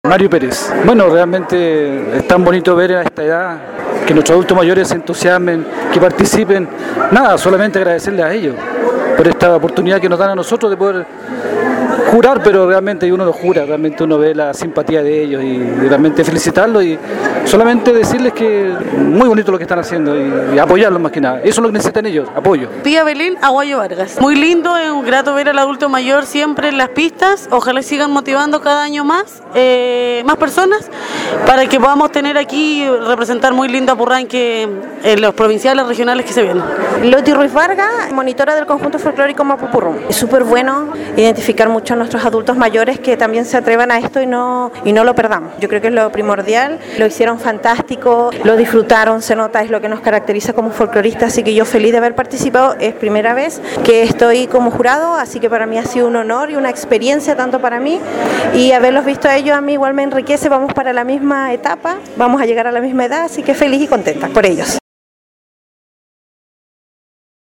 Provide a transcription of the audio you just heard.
Mario Pérez. Bueno, realmente es tan bonito ver a esta edad que nuestros adultos mayores se entusiasmen, que participen. Nada, solamente agradecerles a ellos por esta oportunidad que nos dan a nosotros de poder jurar, pero realmente uno lo jura, realmente uno ve la simpatía de ellos y realmente felicitarlos y solamente decirles que muy bonito lo que están haciendo y apoyarlos más que nada. Eso es lo que necesitan ellos, apoyo. Pía Belén, Aguayo Vargas. Muy lindo, es un grato ver al adulto mayor siempre en las pistas. Ojalá sigan motivando cada año más personas para que podamos tener aquí representar muy lindo a Purranque en los provinciales, regionales que se vienen. Loti Ruiz Vargas, monitora del conjunto folclórico Mapupurrum. Es súper bueno identificar mucho a nuestros adultos mayores que también se atrevan a esto y no lo perdamos. Yo creo que es lo primordial, lo hicieron fantástico, lo disfrutaron, se nota, es lo que nos caracteriza como folcloristas, así que yo feliz de haber participado, es primera vez que estoy como jurado, así que para mí ha sido un honor y una experiencia tanto para mí y haberlos visto a ellos a mí igual me enriquece, vamos para la misma etapa, vamos a llegar a la misma edad, así que feliz y contenta por ellos.